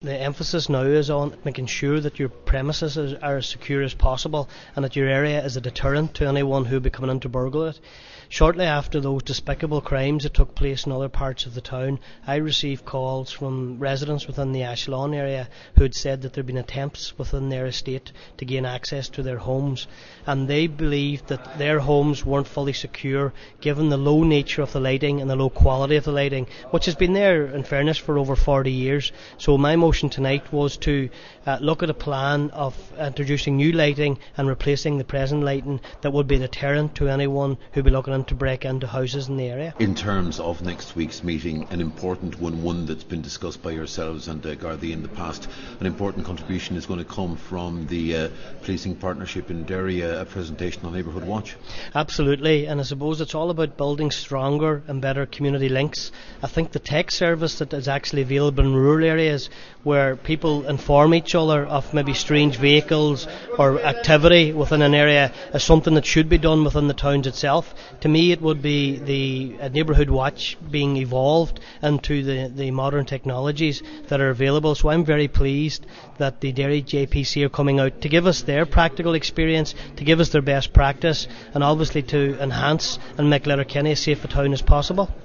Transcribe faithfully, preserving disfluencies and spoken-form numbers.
the emphasis now is on making sure that your premises is, are as secure as possible, and that your area is a deterrent to anyone who would be coming in to burgle it. Shortly after those despicable crimes that took place in other parts of the town, I received calls from residents within the Ashlawn area who had said that there had been attempts within their estate to gain access to their homes, and they believed that their homes weren't fully secure given the low nature of the lighting and the low quality of the lighting, which has been there, in fairness, for over forty years. So my motion tonight was to uh, look at a plan of introducing new lighting and replacing the present lighting that would be a deterrent to anyone who would be looking to break into houses in the area. In terms of next week's meeting, an important one, one that's been discussed by yourselves and uh, Gardaí in the past, an important contribution is going to come from the uh, policing partnership in Derry, uh, a presentation on Neighbourhood Watch. Absolutely, and I suppose it's all about building stronger and better community links. I think the tech service that is actually available in rural areas, where people inform each other of maybe strange vehicles or activity within an area, is something that should be done within the towns itself. To me, it would be the uh, Neighbourhood Watch being evolved into the, the modern technologies that are available. So I'm very pleased that the Derry J P C are coming out to give us their practical experience, to give us their best practice, and obviously to enhance and make Letterkenny as safe a town as possible.